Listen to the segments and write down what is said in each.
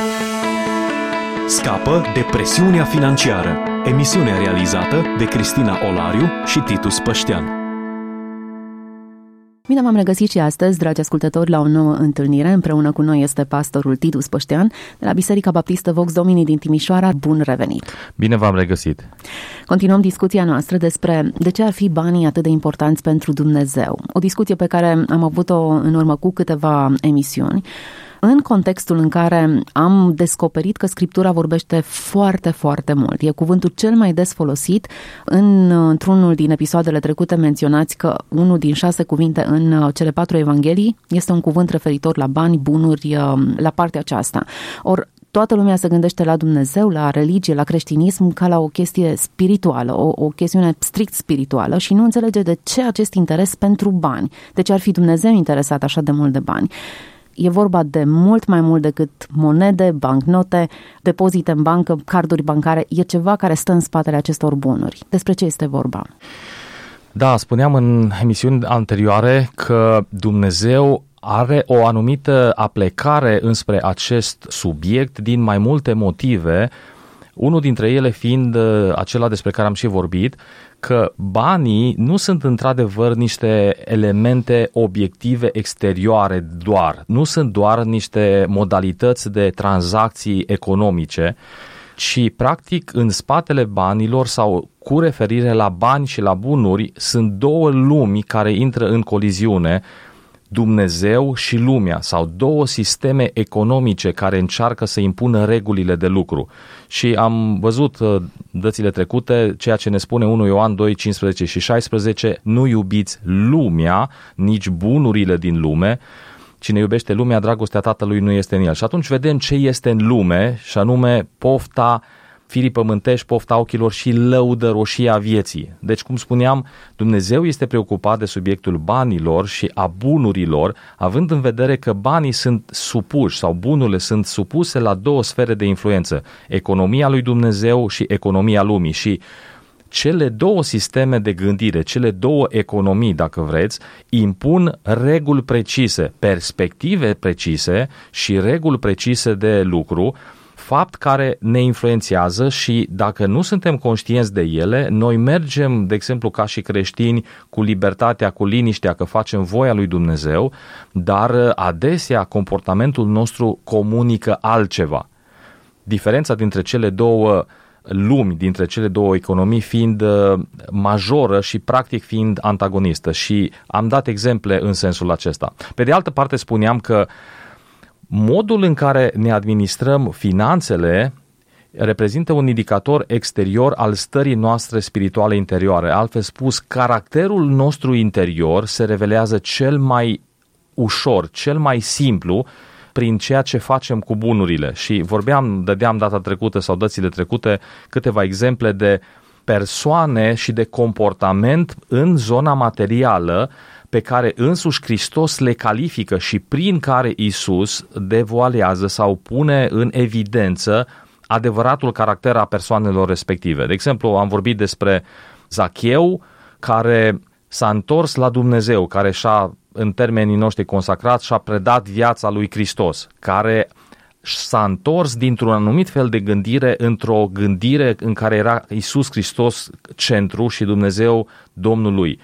Scapă de presiunea financiară. Emisiune realizată de Cristina Olariu și Titus Păștean. Bine v-am regăsit și astăzi, dragi ascultători, la o nouă întâlnire. Împreună cu noi este pastorul Titus Păștean de la Biserica Baptistă Vox Domini din Timișoara. Bun revenit! Bine v-am regăsit! Continuăm discuția noastră despre de ce ar fi banii atât de importanți pentru Dumnezeu. O discuție pe care am avut-o în urmă cu câteva emisiuni, în contextul în care am descoperit că Scriptura vorbește foarte, foarte mult. E cuvântul cel mai des folosit. Într-unul din episoadele trecute menționați că unul din 6 cuvinte în cele 4 evanghelii este un cuvânt referitor la bani, bunuri, la partea aceasta. Or, toată lumea se gândește la Dumnezeu, la religie, la creștinism ca la o chestie spirituală, o chestiune strict spirituală și nu înțelege de ce acest interes pentru bani. De ce ar fi Dumnezeu interesat așa de mult de bani? E vorba de mult mai mult decât monede, bancnote, depozite în bancă, carduri bancare. E ceva care stă în spatele acestor bunuri. Despre ce este vorba? Da, spuneam în emisiuni anterioare că Dumnezeu are o anumită aplecare înspre acest subiect din mai multe motive, unul dintre ele fiind acela despre care am și vorbit, că banii nu sunt într-adevăr niște elemente obiective exterioare doar, nu sunt doar niște modalități de tranzacții economice, ci practic în spatele banilor sau cu referire la bani și la bunuri sunt două lumi care intră în coliziune, Dumnezeu și lumea, sau două sisteme economice care încearcă să impună regulile de lucru. Și am văzut dățile trecute ceea ce ne spune 1 Ioan 2, 15 și 16, nu iubiți lumea, nici bunurile din lume. Cine iubește lumea, dragostea Tatălui nu este în el. Și atunci vedem ce este în lume, și anume pofta firii pământești, pofta ochilor și lăudăroșia vieții. Deci, cum spuneam, Dumnezeu este preocupat de subiectul banilor și a bunurilor, având în vedere că banii sunt supuși sau bunurile sunt supuse la două sfere de influență, economia lui Dumnezeu și economia lumii. Și cele două sisteme de gândire, cele două economii, dacă vreți, impun reguli precise, perspective precise și reguli precise de lucru, fapt care ne influențează și dacă nu suntem conștienți de ele, noi mergem, de exemplu, ca și creștini, cu libertatea, cu liniștea că facem voia lui Dumnezeu, dar adesea comportamentul nostru comunică altceva. Diferența dintre cele două lumi, dintre cele două economii fiind majoră și practic fiind antagonistă, și am dat exemple în sensul acesta. Pe de altă parte spuneam că modul în care ne administrăm finanțele reprezintă un indicator exterior al stării noastre spirituale interioare. Altfel spus, caracterul nostru interior se revelează cel mai ușor, cel mai simplu prin ceea ce facem cu bunurile. Și dădeam data trecută sau dățile trecute câteva exemple de persoane și de comportament în zona materială pe care însuși Hristos le califică și prin care Iisus devoalează sau pune în evidență adevăratul caracter a persoanelor respective. De exemplu, am vorbit despre Zacheu, care s-a întors la Dumnezeu, care în termenii noștri consacrați, și-a predat viața lui Hristos, care s-a întors dintr-un anumit fel de gândire într-o gândire în care era Iisus Hristos centru și Dumnezeu Domnul lui.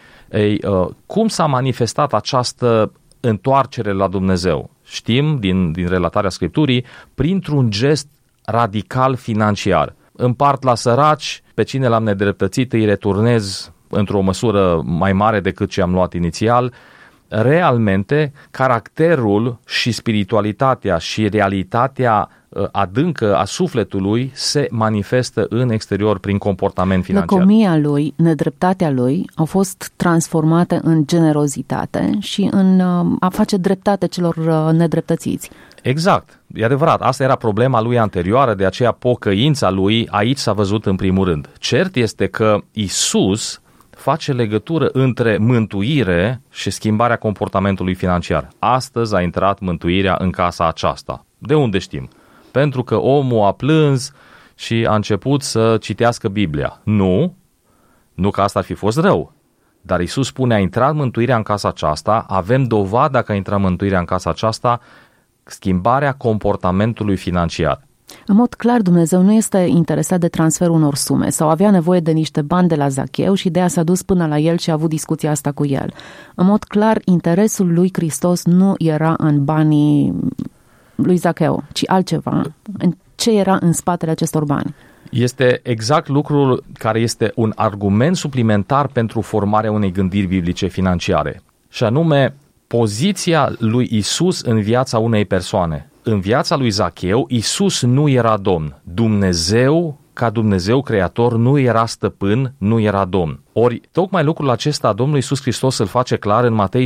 Cum s-a manifestat această întoarcere la Dumnezeu? Știm din relatarea Scripturii, printr-un gest radical financiar. Împart la săraci, pe cine l-am nedreptățit îi returnez într-o măsură mai mare decât ce am luat inițial. Realmente, caracterul și spiritualitatea și realitatea adâncă a sufletului se manifestă în exterior prin comportament financiar. Lăcomia lui, nedreptatea lui au fost transformate în generozitate și în a face dreptate celor nedreptățiți. Exact, e adevărat. Asta era problema lui anterioară, de aceea pocăința lui aici s-a văzut în primul rând. Cert este că Iisus face legătură între mântuire și schimbarea comportamentului financiar. Astăzi a intrat mântuirea în casa aceasta. De unde știm? Pentru că omul a plâns și a început să citească Biblia. Nu că asta ar fi fost rău. Dar Iisus spune, a intrat mântuirea în casa aceasta, avem dovada că a intrat mântuirea în casa aceasta schimbarea comportamentului financiar. În mod clar, Dumnezeu nu este interesat de transferul unor sume sau avea nevoie de niște bani de la Zacheu și de aia s-a dus până la el și a avut discuția asta cu el. În mod clar, interesul lui Hristos nu era în banii lui Zacheu, ci altceva. În ce era în spatele acestor bani? Este exact lucrul care este un argument suplimentar pentru formarea unei gândiri biblice financiare. Și anume, poziția lui Isus în viața unei persoane. În viața lui Zacheu, Isus nu era Domn. Dumnezeu, ca Dumnezeu creator, nu era stăpân, nu era Domn. Ori, tocmai lucrul acesta Domnul Iisus Hristos îl face clar în Matei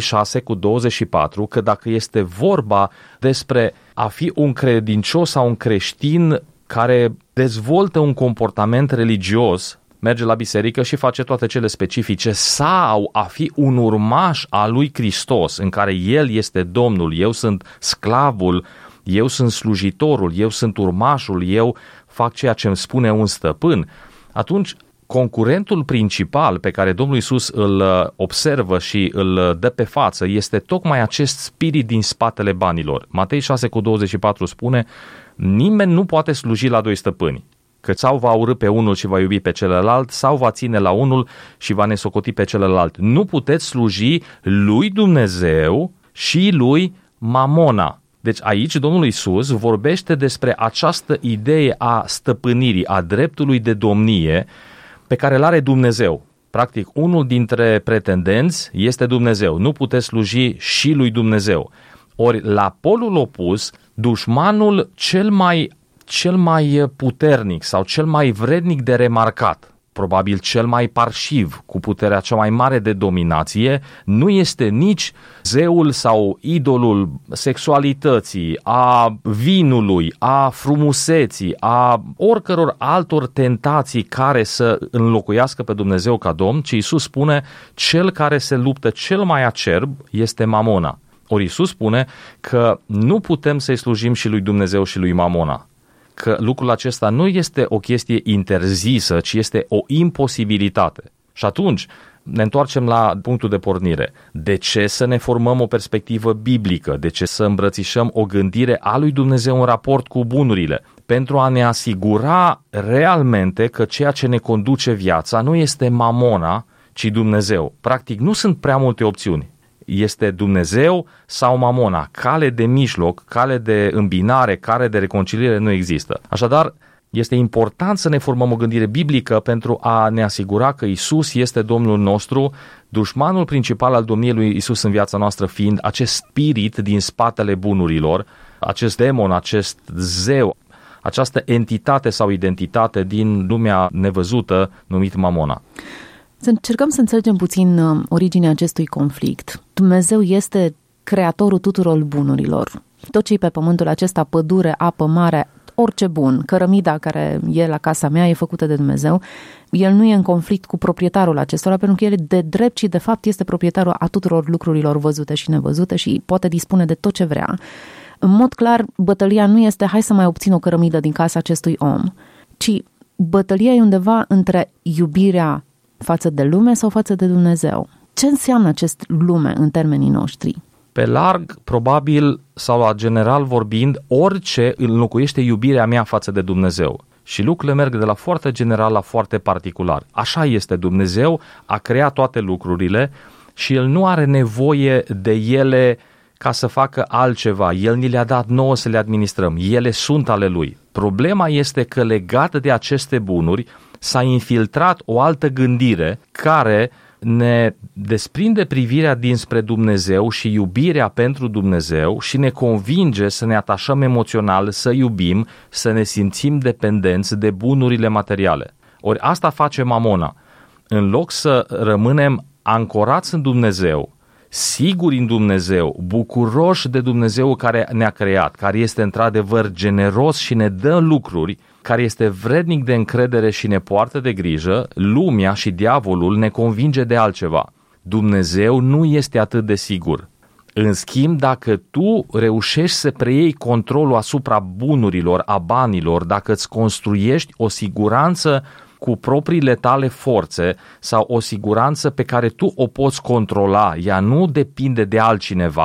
6:24, că dacă este vorba despre a fi un credincios sau un creștin care dezvoltă un comportament religios, merge la biserică și face toate cele specifice, sau a fi un urmaș al lui Hristos, în care El este Domnul, eu sunt sclavul, eu sunt slujitorul, eu sunt urmașul, eu fac ceea ce îmi spune un stăpân, atunci concurentul principal pe care Domnul Iisus îl observă și îl dă pe față este tocmai acest spirit din spatele banilor. Matei 6:24 spune: nimeni nu poate sluji la doi stăpâni, că sau va urî pe unul și va iubi pe celălalt, sau va ține la unul și va nesocoti pe celălalt. Nu puteți sluji lui Dumnezeu și lui Mamona. Deci aici Domnul Iisus vorbește despre această idee a stăpânirii, a dreptului de domnie pe care îl are Dumnezeu. Practic, unul dintre pretendenți este Dumnezeu. Nu puteți sluji și lui Dumnezeu. Ori, la polul opus, dușmanul cel mai puternic sau cel mai vrednic de remarcat, probabil cel mai parșiv, cu puterea cea mai mare de dominație, nu este nici zeul sau idolul sexualității, a vinului, a frumuseții, a oricăror altor tentații care să înlocuiască pe Dumnezeu ca Domn, ci Iisus spune: cel care se luptă cel mai acerb este Mamona. Ori Iisus spune că nu putem să-i slujim și lui Dumnezeu și lui Mamona, că lucrul acesta nu este o chestie interzisă, ci este o imposibilitate. Și atunci ne întoarcem la punctul de pornire. De ce să ne formăm o perspectivă biblică? De ce să îmbrățișăm o gândire a lui Dumnezeu în raport cu bunurile? Pentru a ne asigura realmente că ceea ce ne conduce viața nu este Mamona, ci Dumnezeu. Practic, nu sunt prea multe opțiuni. Este Dumnezeu sau Mamona. Cale de mijloc, cale de îmbinare, cale de reconciliere nu există. Așadar, este important să ne formăm o gândire biblică pentru a ne asigura că Isus este Domnul nostru, dușmanul principal al domniei lui Isus în viața noastră fiind acest spirit din spatele bunurilor, acest demon, acest zeu, această entitate sau identitate din lumea nevăzută numit Mamona. Să încercăm să înțelegem puțin originea acestui conflict. Dumnezeu este creatorul tuturor bunurilor. Tot ce e pe pământul acesta, pădure, apă, mare, orice bun, cărămida care e la casa mea e făcută de Dumnezeu. El nu e în conflict cu proprietarul acestora, pentru că el de drept și de fapt este proprietarul a tuturor lucrurilor văzute și nevăzute și poate dispune de tot ce vrea. În mod clar, bătălia nu este hai să mai obțin o cărămidă din casa acestui om, ci bătălia e undeva între iubirea față de lume sau față de Dumnezeu. Ce înseamnă acest lume în termenii noștri? Pe larg, probabil, sau la general vorbind, orice înlocuiește iubirea mea față de Dumnezeu. Și lucrurile merg de la foarte general la foarte particular. Așa este, Dumnezeu a creat toate lucrurile și El nu are nevoie de ele ca să facă altceva. El ni le-a dat nouă să le administrăm. Ele sunt ale Lui. Problema este că legat de aceste bunuri s-a infiltrat o altă gândire care ne desprinde privirea dinspre Dumnezeu și iubirea pentru Dumnezeu și ne convinge să ne atașăm emoțional, să iubim, să ne simțim dependenți de bunurile materiale. Ori asta face Mamona. În loc să rămânem ancorați în Dumnezeu, siguri în Dumnezeu, bucuroși de Dumnezeu care ne-a creat, care este într-adevăr generos și ne dă lucruri, care este vrednic de încredere și ne poartă de grijă, lumea și diavolul ne convinge de altceva. Dumnezeu nu este atât de sigur. În schimb, dacă tu reușești să preiei controlul asupra bunurilor, a banilor, dacă îți construiești o siguranță cu propriile tale forțe sau o siguranță pe care tu o poți controla, ea nu depinde de altcineva,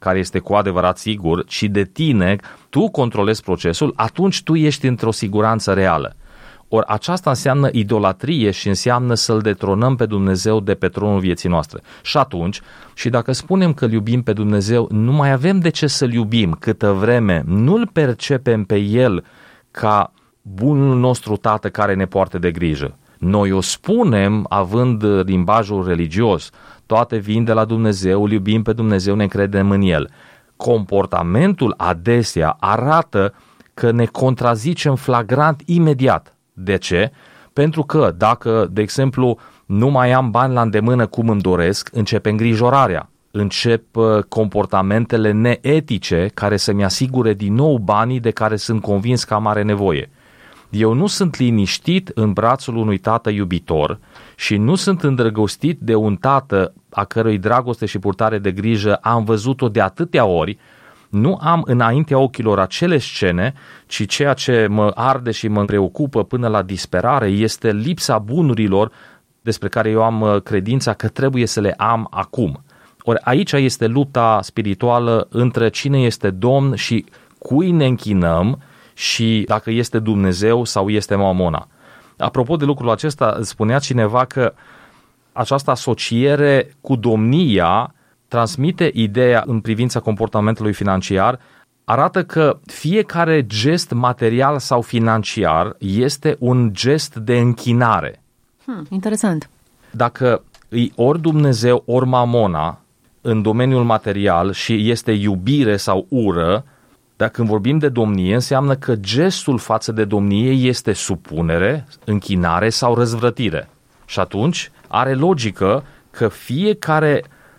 care este cu adevărat sigur, ci de tine, tu controlezi procesul, atunci tu ești într-o siguranță reală. Ori aceasta înseamnă idolatrie și înseamnă să-L detronăm pe Dumnezeu de pe tronul vieții noastre. Și atunci, și dacă spunem că îl iubim pe Dumnezeu, nu mai avem de ce să-L iubim câtă vreme nu-L percepem pe El ca bunul nostru Tată care ne poartă de grijă. Noi o spunem având limbajul religios, toate vin de la Dumnezeu, îl iubim pe Dumnezeu, ne încredem în El. Comportamentul adesea arată că ne contrazicem flagrant imediat. De ce? Pentru că dacă, de exemplu, nu mai am bani la îndemână cum îmi doresc, începe îngrijorarea, încep comportamentele neetice care să-mi asigure din nou banii de care sunt convins că am mare nevoie. Eu nu sunt liniștit în brațul unui tată iubitor și nu sunt îndrăgostit de un tată a cărui dragoste și purtare de grijă am văzut-o de atâtea ori. Nu am înaintea ochilor acele scene, ci ceea ce mă arde și mă preocupă până la disperare este lipsa bunurilor despre care eu am credința că trebuie să le am acum. Ori aici este lupta spirituală între cine este Domn și cui ne închinăm și dacă este Dumnezeu sau este Mamona. Apropo de lucrul acesta, spunea cineva că această asociere cu domnia transmite ideea în privința comportamentului financiar, arată că fiecare gest material sau financiar este un gest de închinare. Interesant. Dacă îi ori Dumnezeu, ori Mamona în domeniul material și este iubire sau ură, dacă când vorbim de domnie, înseamnă că gestul față de domnie este supunere, închinare sau răzvrătire. Și atunci are logică că fiecare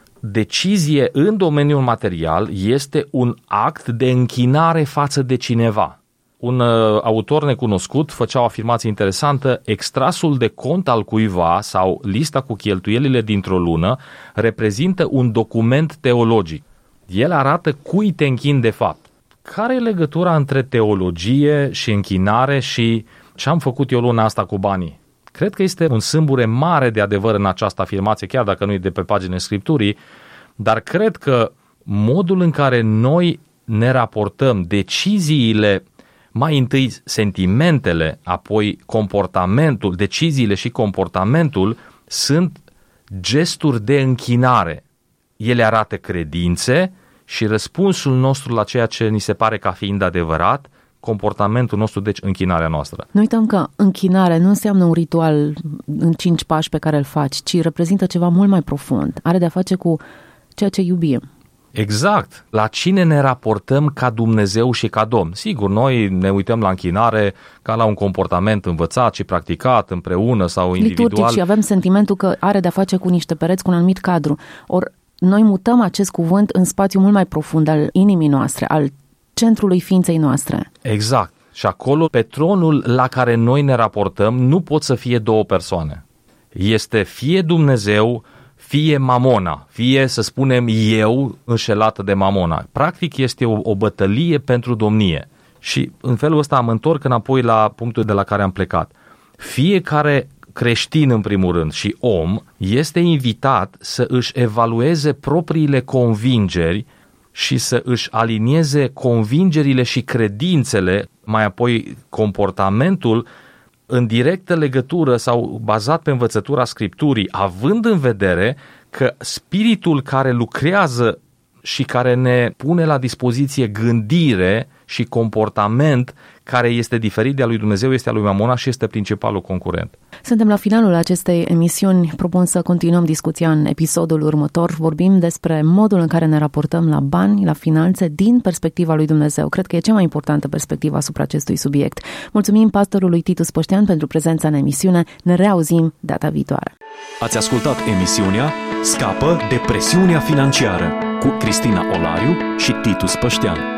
decizie în domeniul material este un act de închinare față de cineva. Un autor necunoscut făcea o afirmație interesantă: extrasul de cont al cuiva sau lista cu cheltuielile dintr-o lună reprezintă un document teologic. El arată cui te închini de fapt. Care e legătura între teologie și închinare și ce am făcut eu luna asta cu banii? Cred că este un sâmbure mare de adevăr în această afirmație, chiar dacă nu e de pe paginile Scripturii, dar cred că modul în care noi ne raportăm, deciziile, mai întâi sentimentele, apoi comportamentul, deciziile și comportamentul sunt gesturi de închinare. Ele arată credințe și răspunsul nostru la ceea ce ni se pare ca fiind adevărat, comportamentul nostru, deci închinarea noastră. Nu uităm că închinare nu înseamnă un ritual în 5 pași pe care îl faci, ci reprezintă ceva mult mai profund. Are de-a face cu ceea ce iubim. Exact. La cine ne raportăm ca Dumnezeu și ca Domn? Sigur, noi ne uităm la închinare ca la un comportament învățat și practicat împreună sau individual. Liturgic, și avem sentimentul că are de-a face cu niște pereți, cu un anumit cadru. Ori noi mutăm acest cuvânt în spațiu mult mai profund al inimii noastre, al centrului ființei noastre. Exact. Și acolo, pe tronul la care noi ne raportăm, nu pot să fie două persoane. Este fie Dumnezeu, fie Mamona, fie, să spunem, eu înșelată de Mamona. Practic este o bătălie pentru domnie. Și în felul ăsta mă întorc înapoi la punctul de la care am plecat. Fiecare creștin, în primul rând, și om, este invitat să își evalueze propriile convingeri și să își alinieze convingerile și credințele, mai apoi comportamentul, în directă legătură sau bazat pe învățătura Scripturii, având în vedere că spiritul care lucrează și care ne pune la dispoziție gândire și comportament care este diferit de a lui Dumnezeu este a lui Mamona și este principalul concurent. Suntem la finalul acestei emisiuni. Propun să continuăm discuția în episodul următor. Vorbim despre modul în care ne raportăm la bani, la finanțe, din perspectiva lui Dumnezeu. Cred că e cea mai importantă perspectivă asupra acestui subiect. Mulțumim pastorului Titus Păștean pentru prezența în emisiune. Ne reauzim data viitoare. Ați ascultat emisiunea Scapă de presiunea financiară cu Cristina Olariu și Titus Păștean.